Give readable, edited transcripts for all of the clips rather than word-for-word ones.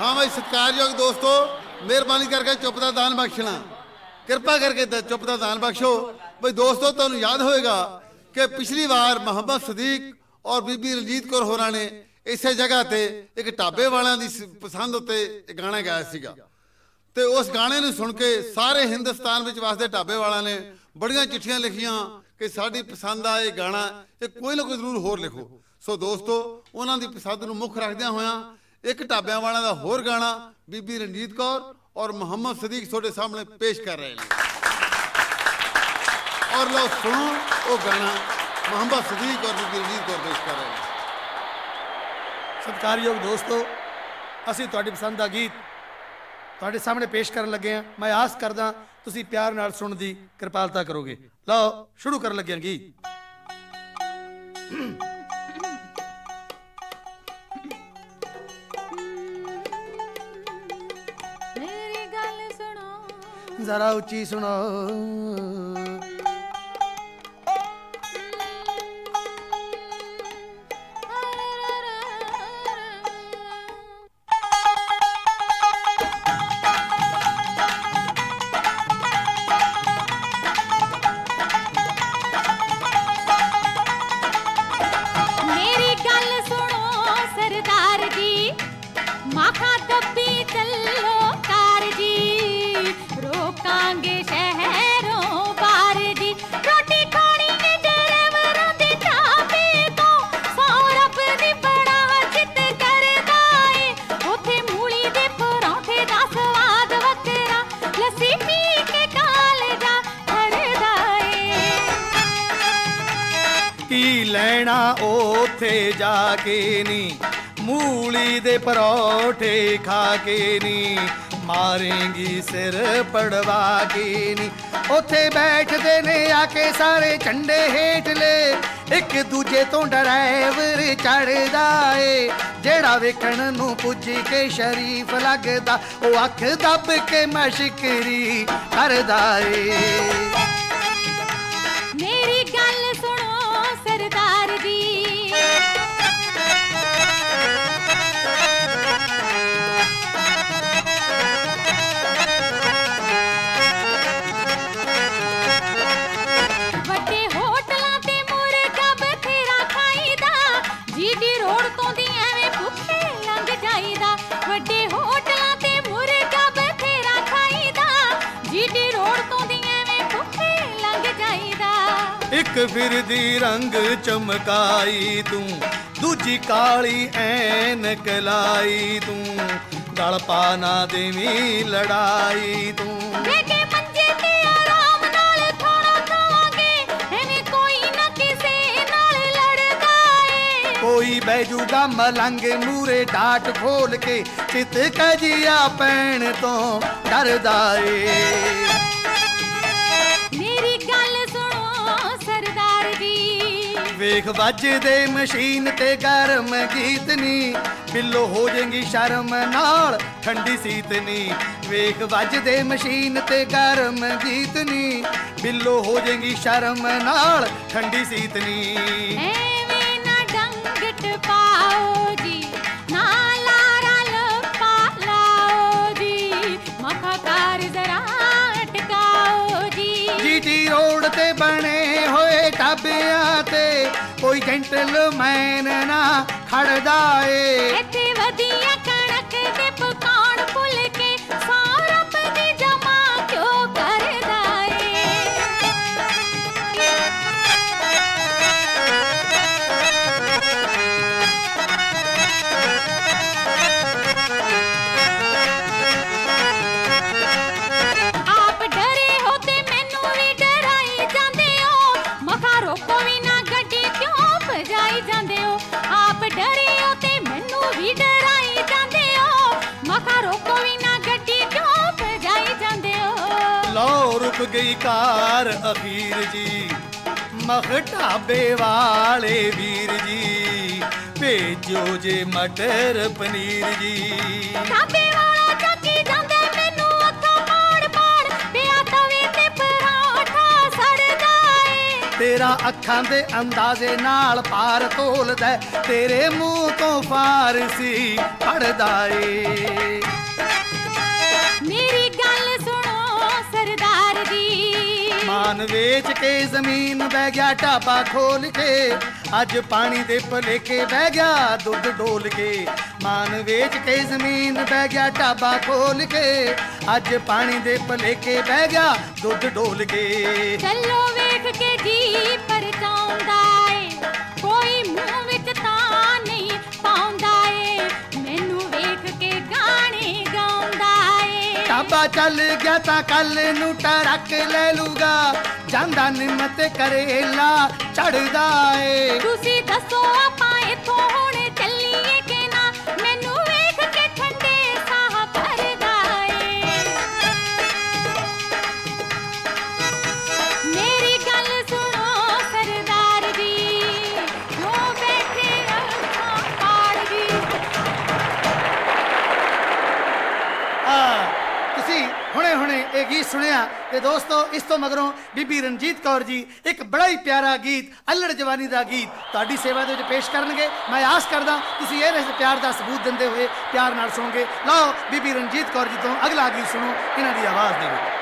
हाँ भाई सत्कारयोग दोस्तों, मेहरबानी करके चुप का दान बख्शना, कृपा करके चुप का दान बख्शो। भाई दोस्तों तुहानूं याद होएगा कि पिछली बार मोहम्मद सदीक और बीबी रंजीत कौर होरां ने इसे जगह ते एक ढाबे वालियां दी पसंद उत्ते गाना गाया सीगा ते उस गाने नूं सुन के सारे हिंदुस्तान विच वास्ते ढाबे वालियां ने बड़ियां चिट्ठियां लिखियां कि साडी पसंद आ ये गाना, ये कोई ना कोई जरूर होर लिखो। सो दोस्तों उन्हां दी पसंद नूं मुख रखदियां होयां एक ढाबियां वालियां दा होर गाना बीबी रंजीत कौर और मोहम्मद सदीक तुहाडे सामने पेश कर रहे हैं। और लो सुनो वो गाना मोहम्मद सदीक और बीबी रंजीत कौर पेश कर रहे हैं। सत्कारयोग दोस्तों, असीं तुहाडी पसंद दा गीत तुहाडे सामने पेश करन लगे हैं। मैं आस करदा तुसीं प्यार नाल सुणन दी किरपालता करोगे। लो शुरू करन लगे गीत। मेरी गल सुनो जरा उच्ची सुनो। ਲੈਣਾ ਉੱਥੇ ਜਾ ਕੇ ਨੀ, ਮੂਲੀ ਦੇ ਪਰੌਠੇ ਖਾ ਕੇ ਨੀ, ਮਾਰੇਂਗੀ ਸਿਰ ਪੜਵਾ ਕੇ ਨੀ। ਉੱਥੇ ਬੈਠਦੇ ਨੇ ਆ ਕੇ ਸਾਰੇ ਝੰਡੇ ਹੇਠਲੇ, ਇੱਕ ਦੂਜੇ ਤੋਂ ਡਰਾਈਵਰ ਚੜਦਾ ਏ। ਜਿਹੜਾ ਵੇਖਣ ਨੂੰ ਪੁੱਜ ਕੇ ਸ਼ਰੀਫ ਲੱਗਦਾ, ਉਹ ਅੱਖ ਦੱਬ ਕੇ ਮਸ਼ਕਰੀ ਕਰਦਾ ਏ। मेरी गल सुनो सरदार दी, वड्डे होटलां ते मुर्गा बथेरा खाईदा, जीडी रोड तो दी एवें भुखे लंघ जाईदा। वड्डे होटलां ते मुर्गा बथेरा खाईदा, जीडी रोड तो दी एवें भुखे लंघ जाईदा। ਇੱਕ ਫਿਰਦੀ ਰੰਗ ਚਮਕਾਈ ਤੂੰ, ਦੂਜੀ ਕਾਲੀ ਐਨਕ ਲਾਈ ਤੂੰ, ਗਲ ਪਾ ਨਾ ਦੇਵੀਂ ਲੜਾਈ ਤੂੰ। ਬੈਠੇ ਮੰਜੇ ਤੇ ਆਰਾਮ ਨਾਲ ਖਾਣਾ ਖਾਵਾਂਗੇ, ਐਵੇਂ ਕੋਈ ਨਾ ਕਿਸੇ ਨਾਲ ਲੜਦਾ ਏ। ਕੋਈ ਬੈਜੂਗਾ ਮਲੰਗ ਮੂਰੇ ਡਾਟ ਖੋਲ ਕੇ, ਚਿੱਤ ਕਜੀਆ ਪੈਣ ਤੋਂ ਡਰਦਾ ਏ। ਮੇਰੀ ਗੱਲ ਸੁਣੋ ਸਰਦਾਰ ਜੀ, ਵੇਖ ਵੱਜਦੇ ਮਸ਼ੀਨ ਤੇ ਗਰਮ ਗੀਤ ਨੀ, ਬਿੱਲੋ ਹੋ ਜਾਏਗੀ ਸ਼ਰਮ ਨਾਲ ਠੰਡੀ ਸੀਤ ਨੀ। ਵੇਖ ਵੱਜਦੇ ਮਸ਼ੀਨ ਤੇ ਗਰਮ ਗੀਤ ਨੀ, ਬਿੱਲੋ ਹੋ ਜਾਏਗੀ ਸ਼ਰਮ ਨਾਲ ਠੰਡੀ ਸੀਤ ਨੀ। ਐਵੇਂ ਨਾ ਡੰਗ ਟਪਾਓ ਜੀ, ਨਾ ਲਾਰਾ ਲੱਪਾ ਲਾਓ ਜੀ, ਮੱਖਾ ਕਾਰ ਜ਼ਰਾ ਟਕਾਓ ਜੀ। ਜੀਟੀ ਰੋਡ ਤੇ ਬਣੇ ਹੋਏ ਢਾਬਿਆਂ ਤੇ ਕੋਈ ਜੈਂਟਲਮੈਨ ਨਾ ਖੜਦਾ ਏ। ਇੱਥੇ ਵਧੀਆ ਕਣਕ ਦੇ ਪਕਾਉਣ ਭੁੱਲ ਕੇ, ਸਾਰਪ ਦੀ ਜਮਾ ਕਿਉਂ ਕਰਦਾ ਏ। ਆਪ ਡਰੇ ਹੋ ਤੇ ਮੈਨੂੰ ਵੀ ਡਰਾਈ ਜਾਂਦੇ ਹੋ, ਮਖਾ ਰੋਕੋ ਵੀ ਨਾ ਗੱਡੀ ਕਿਉਂ ਭਜਾਈ ਜਾਂਦੇ ਹੋ। ਆਪ ਡਰੇ ਹੋ ਤੇ ਮੈਨੂੰ ਵੀ ਡਰਾਈ ਜਾਂਦੇ ਹੋ, ਮਖਾ ਰੋਕੋ ਵੀ ਨਾ ਗੱਡੀ ਕਿਉਂ ਭਜਾਈ ਜਾਂਦੇ ਹੋ। ਲੋ ਰੁਕ ਗਈ ਕਾਰ ਅਖੀਰ ਜੀ, ਮਖ ਢਾਬੇ ਵਾਲੇ ਵੀਰ ਜੀ, ਭੇਜੋ ਜੇ ਮਟਰ ਪਨੀਰ ਜੀ। ਢਾਬੇ ਵਾਲਾ ਚੱਕੀ ਜਾਂਦੇ ਮੈਨੂੰ ਅੱਖਾਂ ਪਾੜ ਪਾੜ, ਪਿਆ ਤਵੇ ਤੇ ਪਰਾਠਾ ਸੜਦਾ ਏ। तेरा अखां दे अंदाजे नाल पार तोलदा तेरे मुंह तो फारसी पढ़दा ए मेरी गल सुनो सरदार जी मान वेच के जमीन बह गया ढाबा खोल के अज पानी दे भलेखे बह गया दुध डोल के मान वेच के जमीन बह गया ढाबा खोल के अज पानी दे भलेखे बह गया दुध डोल के चलो वेख के जी परचाउंदा ए कोई मुंह विच तां नहीं पाउंदा ए मैनू वेख के गाने गाउंदा ए ढाबा चल गया ता कल नू टरक ले लूगा जांदा निमत करेला चढ़दा ए तुसी दसो आपां इथों हुण चलीए कि ना मैनू वेख के ठंडे साह भरदा ए मेरी गल सुनो सरदार जी जो बैठे अखां पाड़ जी ਤੁਸੀਂ ਹੁਣੇ ਇਹ ਗੀਤ ਸੁਣਿਆ ਤੇ ਦੋਸਤੋ ਇਸ ਤੋਂ ਮਗਰੋਂ ਬੀਬੀ ਰਣਜੀਤ ਕੌਰ ਜੀ ਇੱਕ ਬੜਾ ਹੀ ਪਿਆਰਾ ਗੀਤ ਅਲੜ ਜਵਾਨੀ ਦਾ ਗੀਤ ਤੁਹਾਡੀ ਸੇਵਾ ਦੇ ਵਿੱਚ ਪੇਸ਼ ਕਰਨਗੇ ਮੈਂ ਆਸ ਕਰਦਾ ਤੁਸੀਂ ਇਹ ਪਿਆਰ ਦਾ ਸਬੂਤ ਦਿੰਦੇ ਹੋਏ ਪਿਆਰ ਨਾਲ ਸੁਣੋਗੇ ਲਓ ਬੀਬੀ ਰਣਜੀਤ ਕੌਰ ਜੀ ਤੋਂ ਅਗਲਾ ਗੀਤ ਸੁਣੋ ਇਹਨਾਂ ਦੀ ਆਵਾਜ਼ ਦੇ ਵਿੱਚ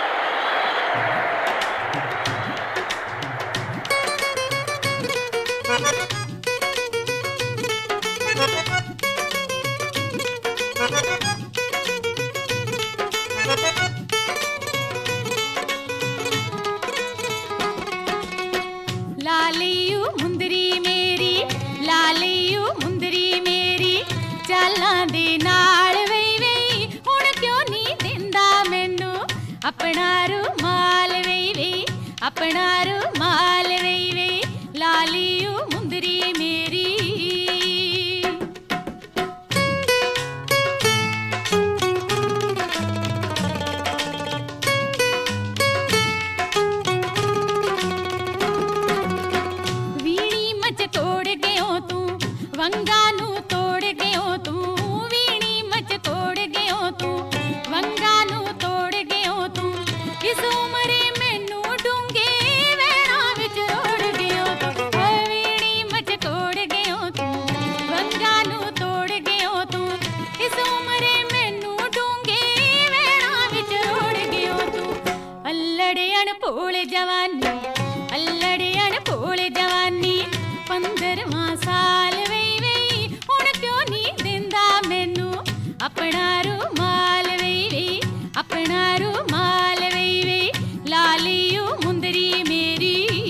लालियू मुंदरी मेरी चालां दे नाल वई वई हुण क्यों नहीं दिंदा मैनू अपना रुमाल वई वई अपना रुमाल वई वई लालियू मुंदरी मेरी वंगा नू तोड़ गयो तू वीणी मच तोड़ गयो तू वंगा नू तोड़ गयो तू इस उमरे मैनू डूंगे वैणा विच रोड़ गयो तू वीणी मच तोड़ गयो तू वंगा नू तोड़ गयो तू इस उमरे मैनू डूंगे वैणा विच रोड़ गयो तू अल्लड़े अनभोल जवानी अल्लड़े अनभोल जवानी 15वां साल अपना रुमाल वई वई अपना रुमाल वई वई लालियू मुंदरी मेरी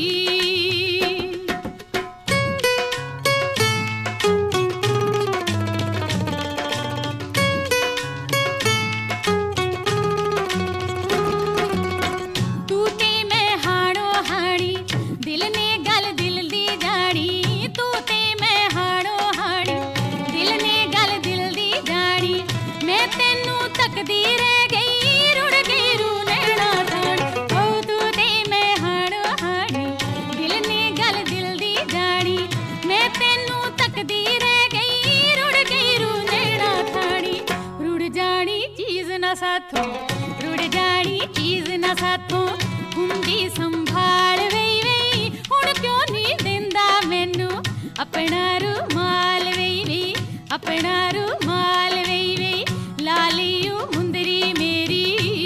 तू ते मैं हाणो हाणी दिल ने गल दिल दी जानी तू ते मैं हाणो हाणी दिल ने गल दिल दी जानी मैं तेनू तकदी रह गई रुड़ गई रू नैना ठाण ओ तू ते मैं हाणो हाणी दिल ने गल दिल दी जानी मैं तेनू तकदी रह गई रुड़ गई रू नैना ठाणी रुड़ जानी चीज ना साथों रुड़ जानी चीज ना साथों हुंदी संभाल वई वई हुण क्यों नहीं दिंदा मैनू अपना रुमाल वई वई अपना रुमाल वई वई लालियू मुंदरी मेरी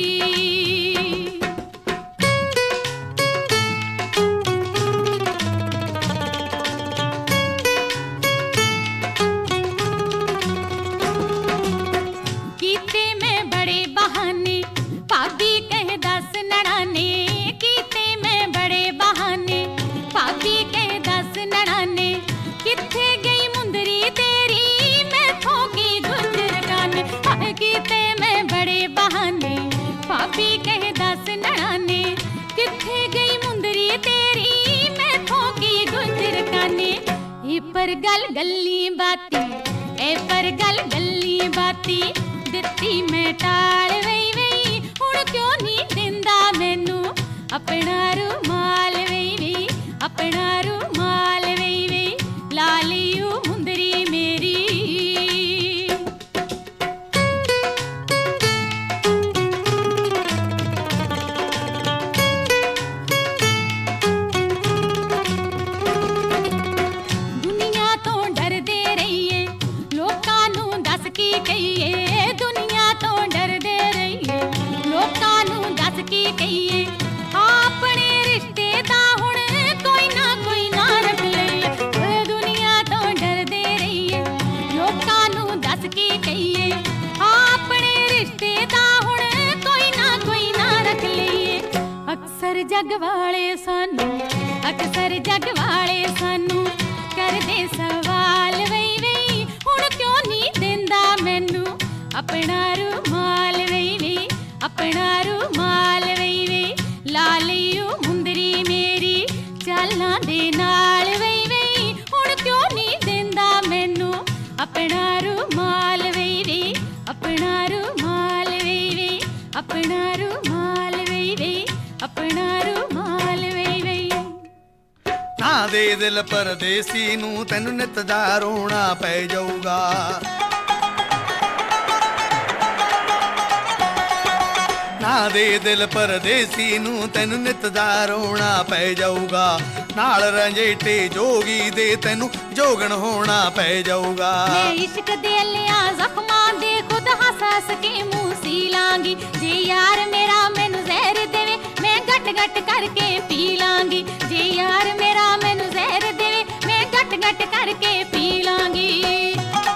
कीते मैं बड़े बहाने भाभी कह दस नड़ाने कीते मैं बड़े बहाने भाभी कह दस नड़ाने किथे गई मुंदरी तेरी मैं थोकी गुजर गाने कीते मैं बड़े बहाने भाभी कह दस नड़ाने किथे गई मुंदरी तेरी मैं थोकी गुजर गाने ए पर गल गल्ली बाती ए पर गल गल्ली बाती दित्ती मैं टाल वई वई हुण क्यों नहीं दिंदा मैनू अपना रुमाल वई वई अपना रुमाल वई वई लालियू मुंदरी मेरी ਜੱਗ ਵਾਲੇ ਸਾਨੂੰ, ਅਕਸਰ ਜੱਗ ਵਾਲੇ ਸਾਨੂੰ ਕਰਦੇ ਸਵਾਲ ਵਈ ਵਈ ਹੁਣ ਕਿਉਂ ਨਹੀਂ ਦਿੰਦਾ ਮੈਨੂੰ ਆਪਣਾ ਰੁਮਾਲ ਵਈ ਵਈ, ਆਪਣਾ ਰੁਮਾਲ ਵਈ ਵਈ ਲਾ ਲਈਓ ਮੁੰਦਰੀ ਮੇਰੀ ਚਾਲਾਂ ਦੇ ਨਾਲ ਵਈ ਵਈ ਹੁਣ ਕਿਉਂ ਨਹੀਂ ਦਿੰਦਾ ਮੈਨੂੰ ਆਪਣਾ ਰੁਮਾਲ ਵਈ ਵਈ, ਆਪਣਾ ਰੁਮਾਲ ਵਈ ਵਈ, ਆਪਣਾ ਰੁਮਾਲ ਵਈ ਵਈ, ਆਪਣਾ ਰੁਮਾਲ ਵਈ ਵਈ। ਨਾ ਦੇ ਦਿਲ ਪਰਦੇਸੀ ਨੂੰ ਤੈਨੂੰ ਨਿੱਤ ਦਾ ਰੋਣਾ ਪੈ ਜਾਊਗਾ, ਨਾ ਦੇ ਦਿਲ ਪਰਦੇਸੀ ਨੂੰ ਤੈਨੂੰ ਨਿੱਤ ਦਾ ਰੋਣਾ ਪੈ ਜਾਊਗਾ, ਨਾਲ ਰੰਜੇਟੇ ਜੋਗੀ ਦੇ ਤੈਨੂੰ ਜੋਗਣ ਹੋਣਾ ਪੈ ਜਾਊਗਾ। ਮੈਂ ਇਸ਼ਕ ਦੇ ਲਿਆ ਜ਼ਖਮਾਂ ਦੇ ਖੁਦ ਹੱਸ ਹੱਸ ਕੇ ਮੂੰਹ ਸੀ ਲਾਂਗੀ, ਜੇ ਯਾਰ ਮੇਰਾ ਮੈਨੂੰ ਜ਼ਹਿਰ ਦੇਵੇ ਮੈਂ ਗੱਟ ਗੱਟ ਕਰਕੇ ਪੀ ਲਾਂਗੀ, ਜੇ ਯਾਰ ਮੇਰਾ ਮੈਨੂੰ ਜ਼ਹਿਰ ਦੇਵੇ ਮੈਂ ਗੱਟ ਗੱਟ ਕਰਕੇ ਪੀ ਲਾਂਗੀ।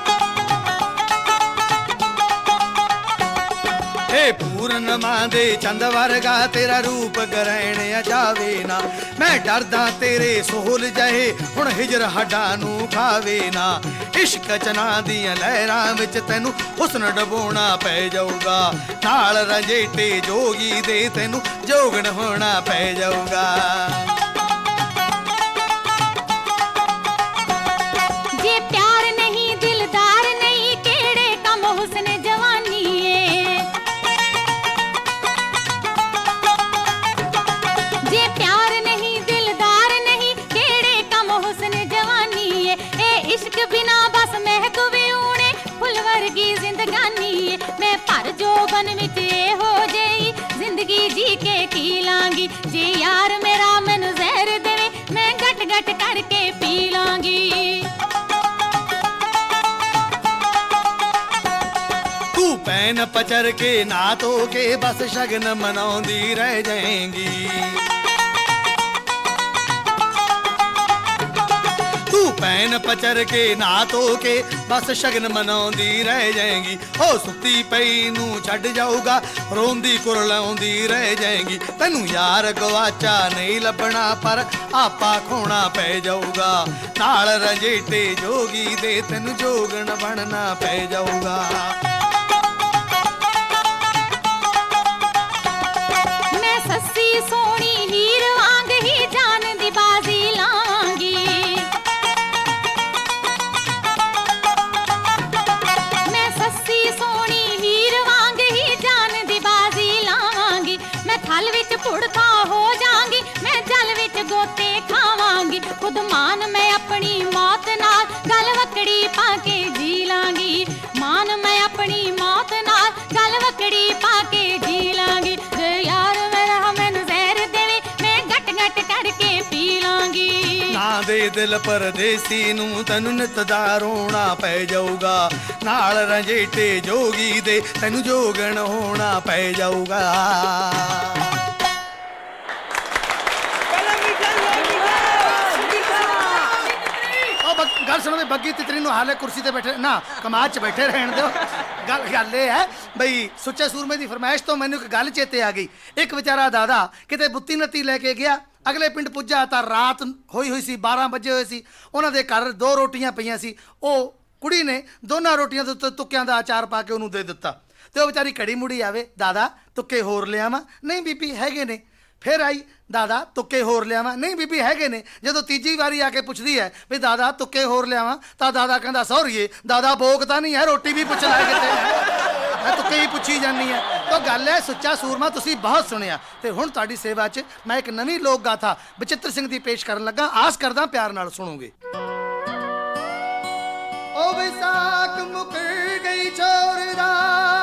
ਏ ਪੂਰਨਮਾਂ ਦੇ ਚੰਦ ਵਰਗਾ ਤੇਰਾ ਰੂਪ ਗਰੈਣ ਜਾਵੇ ਨਾ, ਮੈਂ ਡਰਦਾ ਤੇਰੇ ਸੋਹਲ ਜਹੇ ਹੁਣ ਹਿਜਰ ਹੱਡਾਂ ਨੂੰ ਖਾਵੇ ਨਾ, ਇਸ਼ਕ ਚਨਾ ਦੀਆਂ ਲਹਿਰਾਂ ਵਿੱਚ ਤੈਨੂੰ ਹੁਸਨ ਡਬੋਣਾ ਪੈ ਜਾਊਗਾ, ਨਾਲ ਰੰਜੇਟੇ ਜੋਗੀ ਦੇ ਤੈਨੂੰ ਜੋਗਣ ਹੋਣਾ ਪੈ ਜਾਊਗਾ। ਜੇ ਪਿਆਰ ਨਹੀਂ ਦਿਲਦਾਰ ਨਹੀਂ ਕਿਹੜੇ ਕੰਮ ਹੁਸਨ ਜਵਾਨੀ ਏ, ਜੇ ਪਿਆਰ ਨਹੀਂ ਦਿਲਦਾਰ ਨਹੀਂ ਕਿਹੜੇ ਕੰਮ ਹੁਸਨ ਜਵਾਨੀ ਏ, ਇਹ ਇਸ਼ਕ ਬਿਨਾ ਬਸ ਮਹਿਕ ਵੀ ਊਣੇ ਫੁੱਲ ਵਰਗੀ ਜ਼ਿੰਦਗਾਨੀ ਏ, ਮੈਂ ਭਰ ਜੋਬਨ ਵਿੱਚ ਇਹੋ ਜਿਹੀ ਜ਼ਿੰਦਗੀ ਜੀ ਕੇ ਕੀ ਲਾਂਗੀ, ਜੇ ਯਾਰ ਮੇਰਾ ਮੈਨੂੰ ਜ਼ਹਿਰ ਦੇਵੇ ਮੈਂ ਗੱਟ ਗੱਟ ਕਰਕੇ ਪੀ ਲਾਂਗੀ। ਤੂੰ ਪੈਨ ਪਚਰ ਕੇ ਨਾ ਧੋ ਕੇ ਬਸ ਸ਼ਗਨ ਮਨਾਉਂਦੀ ਰਹਿ ਜਾਏਂਗੀ, ਤੂੰ ਪੈਨ ਪਚਰ ਕੇ ਨਾ ਧੋ ਕੇ ਬਸ ਸ਼ਗਨ ਮਨਾਉਂਦੀ ਰਹਿ ਜਾਏਂਗੀ, ਉਹ ਸੁੱਤੀ ਪਈ ਨੂੰ ਛੱਡ ਜਾਊਗਾ ਰੋਂਦੀ ਕੁਰਲਾਉਂਦੀ ਰਹਿ ਜਾਏਂਗੀ, ਤੈਨੂੰ ਯਾਰ ਗਵਾਚਾ ਨਹੀਂ ਲੱਭਣਾ ਪਰ ਆਪਾ ਖੋਣਾ ਪੈ ਜਾਊਗਾ, ਨਾਲ ਰੰਜੇਟੇ ਜੋਗੀ ਦੇ ਤੈਨੂੰ ਜੋਗਣ ਬਣਨਾ ਪੈ ਜਾਊਗਾ। ਮੈਂ ਸੱਸੀ ਸੋਹਣੀ ਹੀਰ ਵਾਂਗ ਹੀ ਜਾਨ ਦੀ ਬਾਜ਼ੀ ਲਾਂਗੀ, ਮੈਂ ਸੱਸੀ ਸੋਹਣੀ ਹੀਰ ਵਾਂਗ ਹੀ ਜਾਨ ਦੀ ਬਾਜ਼ੀ ਲਾਵਾਂਗੀ, ਮੈਂ ਥਲ ਵਿੱਚ ਪੁੜਕਾ ਹੋ ਜਾਵਾਂਗੀ ਮੈਂ ਜਲ ਵਿੱਚ ਗੋਤੇ ਖਾਵਾਂਗੀ, ਖੁਦ ਮਾਨ ਮੈਂ ਆਪਣੀ ਮੌਤ ਨਾਲ ਗਲ ਵਕੜੀ ਪਾ ਕੇ ਜੀ ਲਾਂਗੀ, ਮਾਨ ਮੈਂ ਆਪਣੀ ਮੌਤ ਨਾਲ ਗਲ ਵਕੜੀ ਪਾ ਕੇ ਜੀ ਲਾਂਗੀ, ਜੇ ਯਾਰ ਮੇਰਾ ਮੈਨੂੰ ਜ਼ਹਿਰ ਦੇਵੇ ਮੈਂ ਗੱਟ ਗੱਟ ਕਰਕੇ ਪੀ ਲਾਂਗੀ। ਨਾ ਦੇ ਦਿਲ ਪਰਦੇਸੀ ਨੂੰ ਤੈਨੂੰ ਨਿੱਤ ਦਾ ਰੋਣਾ ਪੈ ਜਾਊਗਾ, ਨਾਲ ਰੰਜੇਟੇ ਜੋਗੀ ਦੇ ਤੈਨੂੰ ਜੋਗਣ ਹੋਣਾ ਪੈ ਜਾਊਗਾ। ਗੱਲ ਸੁਣੋ ਵੀ ਬੱਗੀ ਤਿਤਰੀ ਨੂੰ ਹਾਲੇ ਕੁਰਸੀ ਤੇ ਬੈਠੇ ਨਾ ਕਮਾਦ 'ਚ ਬੈਠੇ ਰਹਿਣ ਦਿਓ। ਗੱਲ ਇਹ ਹੈ ਬਈ ਸੁੱਚੇ ਸੂਰਮੇ ਦੀ ਫਰਮਾਇਸ਼ ਤੋਂ ਮੈਨੂੰ ਇੱਕ ਗੱਲ ਚੇਤੇ ਆ ਗਈ। ਇੱਕ ਵਿਚਾਰਾ ਦਾਦਾ ਕਿਤੇ ਬੁੱਤੀ ਨੱਤੀ ਲੈ ਕੇ ਗਿਆ, ਅਗਲੇ ਪਿੰਡ ਪੁੱਜਾ ਤਾਂ ਰਾਤ ਹੋਈ ਸੀ, 12 ਵਜੇ ਹੋਏ ਸੀ। ਉਹਨਾਂ ਦੇ ਘਰ 2 ਰੋਟੀਆਂ ਪਈਆਂ ਸੀ, ਉਹ ਕੁੜੀ ਨੇ ਦੋਨਾਂ ਰੋਟੀਆਂ ਦੇ ਉੱਤੇ ਤੁੱਕਿਆਂ ਦਾ ਅਚਾਰ ਪਾ ਕੇ ਉਹਨੂੰ ਦੇ ਦਿੱਤਾ। ਤੇ ਉਹ ਵਿਚਾਰੀ ਘੜੀ ਮੁੜੀ ਆਵੇ, ਦਾਦਾ ਤੁੱਕੇ ਹੋਰ ਲਿਆਵਾਂ? ਨਹੀਂ ਬੀਬੀ ਹੈਗੇ ਨੇ। ਫਿਰ ਆਈ, ਦਾਦਾ ਤੁੱਕੇ ਹੋਰ ਲਿਆਵਾਂ? ਨਹੀਂ ਬੀਬੀ ਹੈਗੇ ਨੇ। ਜਦੋਂ ਤੀਜੀ ਵਾਰੀ ਆ ਕੇ ਪੁੱਛਦੀ ਹੈ ਵੀ ਦਾਦਾ ਤੁੱਕੇ ਹੋਰ ਲਿਆਵਾਂ, ਤਾਂ ਦਾਦਾ ਕਹਿੰਦਾ ਸੌਰੀਏ ਦਾਦਾ ਭੋਗ ਤਾਂ ਨਹੀਂ ਹੈ, ਰੋਟੀ ਵੀ ਪੁੱਛ ਲੈ ਕਿਤੇ, ਮੈਂ ਤੁੱਕੇ ਹੀ ਪੁੱਛੀ ਜਾਂਦੀ ਹੈ। ਤਾਂ ਗੱਲ ਹੈ ਸੁੱਚਾ ਸੂਰਮਾ ਤੁਸੀਂ ਬਹੁਤ ਸੁਣਿਆ, ਤੇ ਹੁਣ ਤੁਹਾਡੀ ਸੇਵਾ 'ਚ ਮੈਂ ਇੱਕ ਨਵੀਂ ਲੋਕ ਗਾਥਾ ਬਚਿੱਤਰ ਸਿੰਘ ਦੀ ਪੇਸ਼ ਕਰਨ ਲੱਗਾ। ਆਸ ਕਰਦਾ ਪਿਆਰ ਨਾਲ ਸੁਣੋਗੇ। ਉਹ ਵਿਸਾਖ ਮੁੱਕਰ ਗਈ ਛੋਰ ਦਾ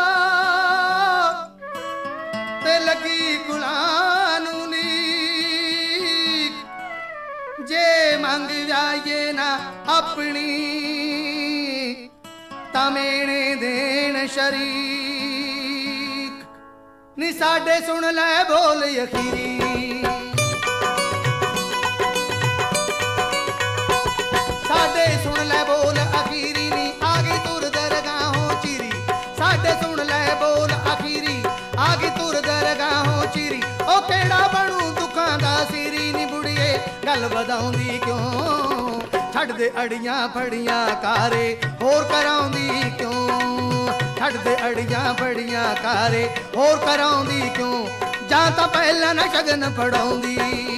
ਤੇ ਲੱਗੀ ਗੁਲਾਂ ਨੂੰ ਲੀਕ, ਜੇ ਮੰਗ ਜਾਈਏ ਨਾ ਆਪਣੀ ਤਾਂ ਮੇਣੇ ਦੇਣ ਸ਼ਰੀਕ। ਨੀ ਸਾਡੇ ਸੁਣ ਲੈ ਬੋਲ ਅਖੀਰੀ, ਸਾਡੇ ਸੁਣ ਲੈ ਬੋਲ ਅਖੀਰੀ ਨੀ ਆ ਗਈ ਤੁਰ ਦਰਗਾਹੋਂ ਚੀਰੀ। ਸਾਡੇ ਸੁਣ ਲੈ ਬੋਲ ਅਖੀਰੀ ਆ ਗਈ ਤੁਰ ਦਰਗਾਹੋਂ ਚੀਰੀ। ਉਹ ਕਿਹੜਾ ਬਣੂ ਦੁੱਖਾਂ ਦਾ ਗੱਲ ਵਧਾਉਂਦੀ ਕਿਉਂ? ਛੱਡ ਦੇ ਅੜੀਆਂ ਫੜੀਆਂ ਕਾਰੇ ਹੋਰ ਕਰਾਉਂਦੀ ਕਿਉਂ? ਛੱਡ ਦੇ ਅੜੀਆਂ ਫੜੀਆਂ ਕਾਰੇ ਹੋਰ ਕਰਾਉਂਦੀ ਕਿਉਂ? ਜਾਂ ਤਾਂ ਪਹਿਲਾਂ ਨਾ ਸ਼ਗਨ ਫੜਾਉਂਦੀ।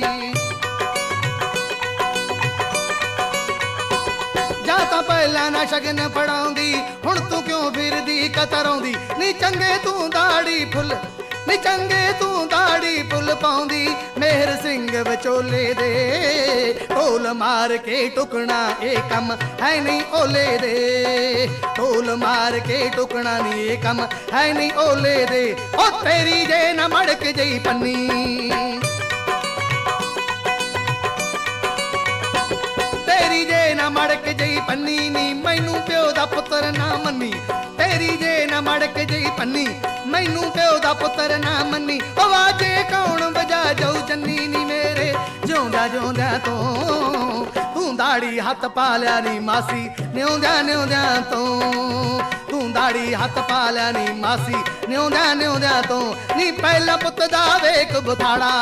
ਜਾਂ ਤਾਂ ਪਹਿਲਾਂ ਨਾ ਸ਼ਗਨ ਫੜਾਉਂਦੀ, ਹੁਣ ਤੂੰ ਕਿਉਂ ਫਿਰਦੀ ਕਤਰਾਉਂਦੀ? ਨੀ ਚੰਗੇ ਤੂੰ ਦਾੜੀ ਫੁੱਲ, ਨੀ ਚੰਗੇ ਤੂੰ ਦਾੜੀ ਫੁੱਲ ਪਾਉਂਦੀ। ਮੇਹਰ ਸਿੰਘ ਵਿਚੋਲੇ ਦੇ ਢੋਲ ਮਾਰ ਕੇ ਟੁਕਣਾ ਇਹ ਕੰਮ ਹੈ ਨਹੀਂ ਓਲੇ ਦੇ। ਢੋਲ ਮਾਰ ਕੇ ਟੁਕਣਾ ਨਹੀਂ ਇਹ ਕੰਮ ਹੈ ਨਹੀਂ ਓਲੇ ਦੇ। ਉਹ ਤੇਰੀ ਜੇ ਨਾ ਮੜਕ ਜਈ ਪੰਨੀ, ਤੇਰੀ ਜੇ ਨਾ ਮੜਕ ਜਈ ਪੰਨੀ ਨੀ ਮੈਨੂੰ ਪਿਓ ਦਾ ਪੁੱਤਰ ਨਾ ਮੰਨੀ। ਤੇਰੀ ਜੇ ਨਾ ਮੜਕ ਜਈ ਪੰਨੀ ਮੈਨੂੰ ਪਿਓ ਦਾ ਪੁੱਤਰ ਨਾ ਮੰਨੀ। ਆਵਾਜ਼ੇ ਕੌਣ ਵਜਾ ਜਾਊ ਜੰਨੀ ਨੀ ਮੇਰੇ ਜਿਉਂਦਾ ਜਿਉਂਦਿਆਂ ਤੋਂ। ਤੂੰ ਦਾੜੀ ਹੱਥ ਪਾ ਲਿਆ ਨੀ ਮਾਸੀ ਨਿਉਂਦਿਆਂ ਨਿਉਂਦਿਆਂ ਤੋਂ। ਤੂੰ ਦਾੜੀ ਹੱਥ ਪਾ ਲਿਆ ਨੀ ਮਾਸੀ ਨਿਉਂਦਿਆਂ ਨਿਉਂਦਿਆਂ ਤੋਂ। ਨੀ ਪਹਿਲਾ ਪੁੱਤ ਦਾ ਵੇਖ ਬੁਥਾੜਾ।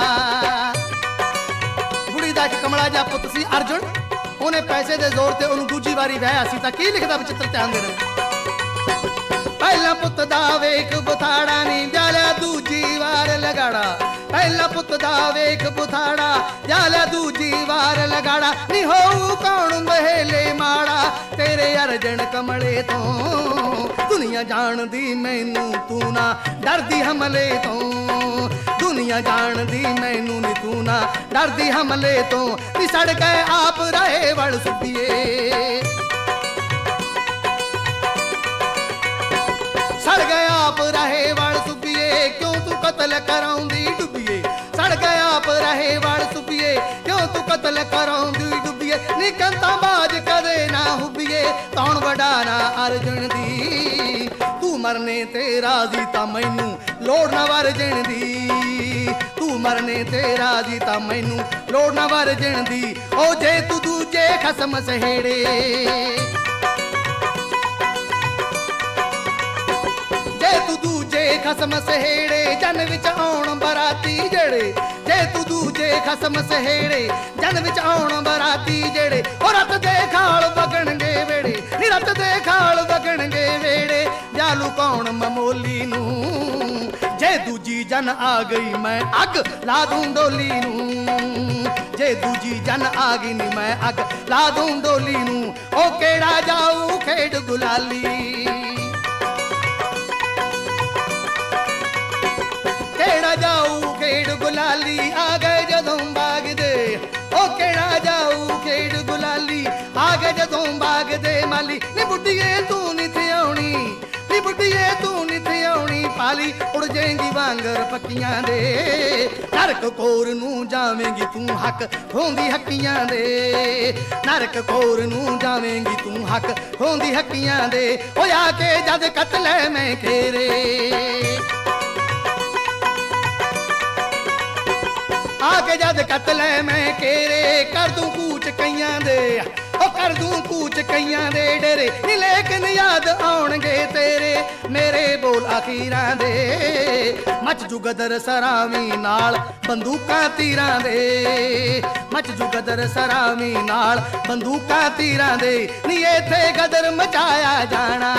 ਬੁੜੀ ਦਾ ਇੱਕ ਕਮਲਾ ਜਿਹਾ ਪੁੱਤ ਸੀ ਅਰਜੁਨ। ਉਹਨੇ ਪੈਸੇ ਦੇ ਜ਼ੋਰ ਤੇ ਉਹਨੂੰ ਦੂਜੀ ਵਾਰੀ ਵਿਆਹਿਆ ਸੀ ਤਾਂ ਕੀ ਲਿਖਦਾ ਵਿਚਿੱਤਰ ਧਿਆਨ ਦੇਣਾ। ਪਹਿਲਾ ਪੁੱਤ ਦਾ ਵੇਖ ਬੁਥਾੜਾ ਨੀ ਜਾਲਿਆ ਦੂਜੀ ਵਾਰ ਲਗਾੜਾ। ਪਹਿਲਾ ਪੁੱਤ ਦਾ ਵੇਖ ਬੁਥਾੜਾ ਜਾਲਿਆ ਦੂਜੀ ਵਾਰ ਲਗਾੜਾ। ਨੀ ਹੋਊ ਕੌਣ ਮਹੇਲੇ ਮਾੜਾ ਤੇਰੇ ਅਰਜਨ ਕਮਲੇ ਤੋਂ। ਦੁਨੀਆ ਜਾਣਦੀ ਮੈਨੂੰ ਤੂੰ ਨਾ ਡਰਦੀ ਹਮਲੇ ਤੋਂ। ਦੁਨੀਆ ਜਾਣਦੀ ਮੈਨੂੰ ਨੀ ਤੂੰ ਨਾ ਡਰਦੀ ਹਮਲੇ ਤੋਂ। ਨੀ ਸੜ ਗਏ ਆਪ ਰਹੇ ਵੜ ਸੁੱਤੀਏ। ਸੜ ਗਏ ਆਪ ਰਹੇ ਵੜ ਸੁੱਬੀਏ ਕਿਉਂ ਤੂੰ ਕਤਲ ਕਰਾਉਂਦੀ ਡੁੱਬੀਏ। ਸੜ ਗਏ ਆਪ ਰਹੇ ਵੜ ਸੁੱਬੀਏ ਕਿਉਂ ਤੂੰ ਕਤਲ ਕਰਾਉਂਦੀ ਡੁੱਬੀਏ। ਨੀ ਕੰਤਾਂ ਬਾਜ ਕਦੇ ਨਾ ਹੁੱਬੀਏ ਕੌਣ ਵਡਾ ਨਾ ਅਰਜਨ ਦੀ। ਤੂੰ ਮਰਨੇ ਤੇ ਰਾਜ਼ੀ ਤਾਂ ਮੈਨੂੰ ਲੋੜ ਨਾ ਵਰਜਣ ਦੀ। ਤੂੰ ਮਰਨੇ ਤੇ ਰਾਜ਼ੀ ਤਾਂ ਮੈਨੂੰ ਲੋੜ ਨਾ ਵਰਜਣ ਦੀ। ਉਹ ਜੇ ਤੂੰ ਦੂਜੇ ਖਸਮ ਸਹੇੜੇ, ਜੇ ਤੂੰ ਦੂਜੇ ਖਸਮ ਸਹੇੜੇ ਜਨ ਵਿੱਚ ਆਉਣ ਬਰਾਤੀ ਜਿਹੜੇ। ਜੇ ਤੂੰ ਦੂਜੇ ਖਸਮ ਸਹੇੜੇ ਜਨ ਵਿੱਚ ਆਉਣ ਬਰਾਤੀ ਜਿਹੜੇ। ਉਹ ਰੱਤ ਦੇ ਖਾਲ ਵਗਣਗੇ ਵੇੜੇ ਨੀ ਰੱਤ ਦੇ ਖਾਲ ਵਗਣਗੇ ਵੇੜੇ। ਜਾਲੂ ਕੌਣ ਮਮੋਲੀ ਨੂੰ ਜੇ ਦੂਜੀ ਜਨ ਆ ਗਈ ਮੈਂ ਅੱਗ ਲਾ ਦੂੰ ਡੋਲੀ ਨੂੰ। ਜੇ ਦੂਜੀ ਜਨ ਆ ਗਈ ਨੀ ਮੈਂ ਅੱਗ ਲਾ ਦੂੰ ਡੋਲੀ ਨੂੰ। ਉਹ ਕਿਹੜਾ ਜਾਊ ਖੇਡ ਗੁਲਾਲੀ, ਕਿਹੜਾ ਜਾਊ ਖੇਡ ਗੁਲਾਲੀ ਆ ਗਏ ਜਦੋਂ ਬਾਗ ਦੇ। ਉਹ ਕਿਹੜਾ ਜਾਊ ਖੇਡ ਗੁਲਾਲੀ ਆ ਗਏ ਜਦੋਂ ਬਾਗ ਦੇ ਮਾਲੀ। ਨੀ ਬੁੱਢੀਏ ਤੂੰ ਨੀ ਥਿਆਉਣੀ, ਨੀ ਬੁੱਢੀਏ ਤੂੰ ਨੀ ਥਿਆਉਣੀ ਪਾਲੀ। ਉੜ ਜਾਏਂਗੀ ਵਾਂਗਰ ਪੱਕੀਆਂ ਦੇ ਨਰਕ ਕੋਰ ਨੂੰ ਜਾਵੇਂਗੀ ਤੂੰ ਹੱਕ ਖੋਂਦੀ ਹੱਕੀਆਂ ਦੇ। ਨਰਕ ਕੋਰ ਨੂੰ ਜਾਵੇਂਗੀ ਤੂੰ ਹੱਕ ਖੋਂਦੀ ਹੱਕੀਆਂ ਦੇ। ਉਹ ਆ ਕੇ ਜਦ ਕਤਲੇ ਮੈਂ ਘੇਰੇ, ਆ ਕੇ ਜਦ ਕਤਲੇ ਮੈਂ ਘੇਰੇ ਕਰ ਦੂੰ ਕੂਚ ਕਈਆਂ ਦੇ। ਉਹ ਕਰ ਦੂੰ ਕੂਚ ਕਈਆਂ ਦੇ ਡੇਰੇ ਨੀ ਲੇਕਿਨ ਯਾਦ ਆਉਣਗੇ ਤੇਰੇ ਮੇਰੇ ਬੋਲ ਅਖੀਰਾਂ ਦੇ। ਮੱਚ ਜੂ ਗਦਰ ਸਰਾਵੀ ਨਾਲ ਬੰਦੂਕਾਂ ਤੀਰਾਂ ਦੇ। ਮੱਚ ਜੂ ਗਦਰ ਸਰਾਵੀ ਨਾਲ ਬੰਦੂਕਾਂ ਤੀਰਾਂ ਦੇ। ਨੀ ਇੱਥੇ ਗਦਰ ਮਚਾਇਆ ਜਾਣਾ,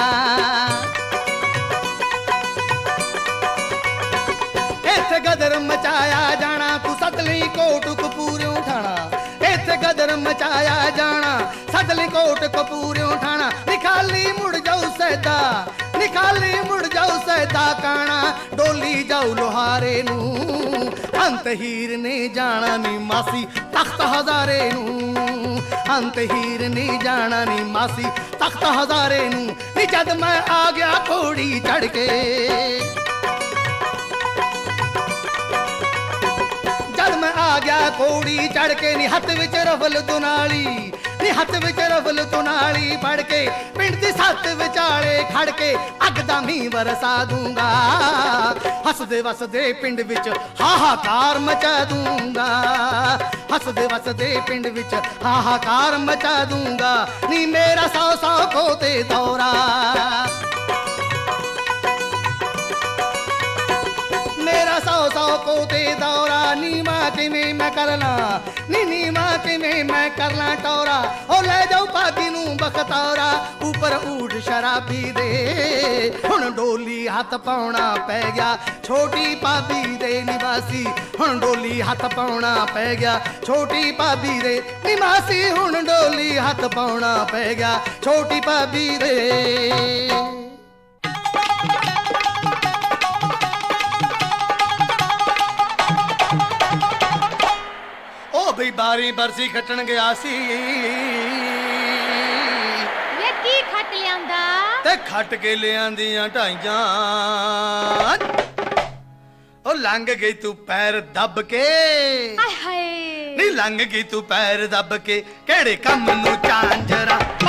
ਇੱਥੇ ਗਦਰ ਮਚਾਇਆ ਜਾਣਾ। ਤੂੰ ਸੱਦ ਲਈ ਕੋਟ ਕਪੂਰਿਓਂ ਠਾਣਾ। ਇੱਥੇ ਗਦਰ ਮਚਾਇਆ ਜਾਣਾ ਸੱਦ ਲਈ ਕੋਟ ਕਪੂਰਿਓਂ ਠਾਣਾ। ਨਿਖਾਲੀ ਮੁੜ ਜਾਊ ਸੈਦਾ, ਨਿਖਾਲੀ ਮੁੜ ਜਾਊ ਸੈਦਾ ਕਾਣਾ। ਡੋਲੀ ਜਾਊ ਲੋਹਾਰੇ ਨੂੰ ਅੰਤ ਹੀਰ ਨੇ ਜਾਣਾ ਨੀ ਮਾਸੀ ਤਖਤ ਹਜ਼ਾਰੇ ਨੂੰ। ਅੰਤ ਹੀਰ ਨੇ ਜਾਣਾ ਨੀ ਮਾਸੀ ਤਖਤ ਹਜ਼ਾਰੇ ਨੂੰ। ਨੀ ਜਦ ਮੈਂ ਆ ਗਿਆ ਘੋੜੀ ਚੜ ਕੇ, ਜਦ ਮੈਂ ਆ ਗਿਆ ਘੋੜੀ ਚੜ ਕੇ ਨੀ ਹੱਥ ਵਿੱਚ ਰਫਲ ਦੁਨਾਲੀ। ਨੀ ਹੱਥ ਵਿੱਚ ਰਫਲ ਦੁਨਾਲੀ ਫੜ ਕੇ ਪਿੰਡ ਦੀ ਸੱਤ ਵਿਚਾਲੇ ਖੜ ਕੇ ਅੱਗ ਦਾ ਮੀਂਹ ਵਰਸਾ ਦੂੰਗਾ। ਹੱਸਦੇ ਵਸਦੇ ਪਿੰਡ ਵਿੱਚ ਹਾਹਾਕਾਰ ਮਚਾ ਦੂੰਗਾ। ਹੱਸਦੇ ਵਸਦੇ ਪਿੰਡ ਵਿੱਚ ਹਾਹਾਕਾਰ ਮਚਾ ਦੂੰਗਾ। ਨੀ ਮੇਰਾ 100 ਖੋ ਤੇ ਦੌਰਾ, ਮੇਰਾ 100 ਕੋ ਤੇ ਦੌਰਾ ਨੀਵਾ ਕਿਵੇਂ ਮੈਂ ਕਰ ਲਾਂ ਨੀ ਨੀਵਾ ਕਿਵੇਂ ਮੈਂ ਕਰ ਲਾਂ ਟੌਰਾ ਉਹ ਲੈ ਜਾਓ ਭਾਬੀ ਨੂੰ ਬਖਤੌਰਾ ਉੱਪਰ ਊਠ ਸ਼ਰਾਬੀ ਦੇ ਹੁਣ ਡੋਲੀ ਹੱਥ ਪਾਉਣਾ ਪੈ ਗਿਆ ਛੋਟੀ ਭਾਬੀ ਦੇ ਨਿਵਾਸੀ ਹੁਣ ਡੋਲੀ ਹੱਥ ਪਾਉਣਾ ਪੈ ਗਿਆ ਛੋਟੀ ਭਾਬੀ ਦੇ ਨਿਵਾਸੀ ਹੁਣ ਡੋਲੀ ਹੱਥ ਪਾਉਣਾ ਪੈ ਗਿਆ ਛੋਟੀ ਭਾਬੀ ਦੇ ਉਹ ਬਈ ਬਾਰੀ ਬਰਸੀ ਖੱਟਣ ਗਿਆ ਸੀ ਵੇ ਕੀ ਖੱਟ ਲਿਆਂਦਾ ਤੇ ਖੱਟ ਕੇ ਲਿਆਂਦੀਆਂ ਢਾਈਆਂ ਉਹ ਲੰਘ ਗਈ ਤੂੰ ਪੈਰ ਦੱਬ ਕੇ ਹਾਏ ਹਾਏ ਨੀ ਲੰਘ ਗਈ ਤੂੰ ਪੈਰ ਦੱਬ ਕੇ ਕਿਹੜੇ ਕੰਮ ਨੂੰ ਝਾਂਜਰਾ